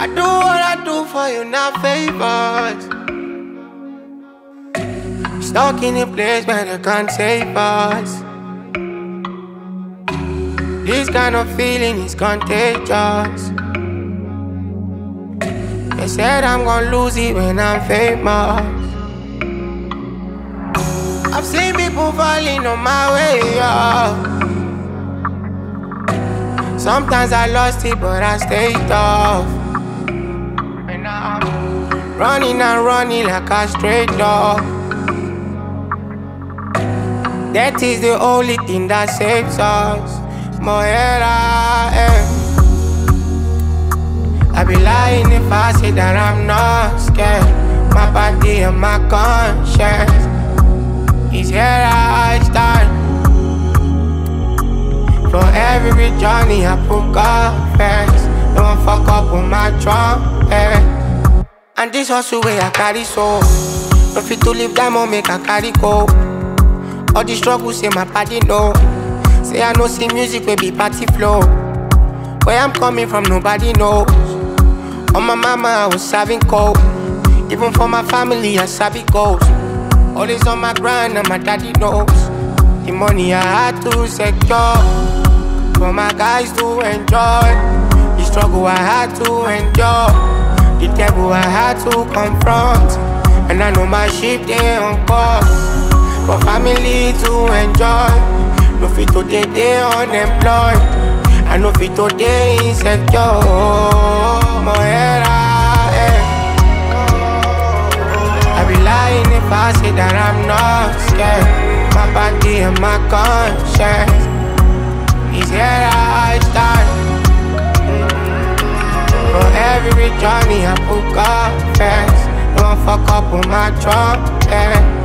I do what I do for you, not favors. Stuck in a place where they can't save us. This kind of feeling is contagious. They said I'm gonna lose it when I'm famous. I've seen people falling on my way, Sometimes I lost it, but I stayed tough. And now I'm running and running like a stray dog. That is the only thing that saves us. Moera, I be lying if I say that I'm not scared. My body and my conscience is here I stand. For every journey I put God first. Don't fuck up with my trumpet. And this hustle way I carry so. No fit to live that moment make I carry go. All the struggles say my body know. Say I know see music will be party flow. Where I'm coming from nobody knows. On my mama I was serving cold. Even for my family I sabi goals. Always on my grind and my daddy knows. The money I had to secure for my guys to enjoy. The struggle I had to endure. The devil I had to confront. And I know my ship they on course. For family to enjoy. No fit today they unemployed. I know fit today insecure. Moera, I be lying if I say that I'm not scared. My body and my conscience is here I stand. For every journey I put God first. Don't fuck up with my trumpet.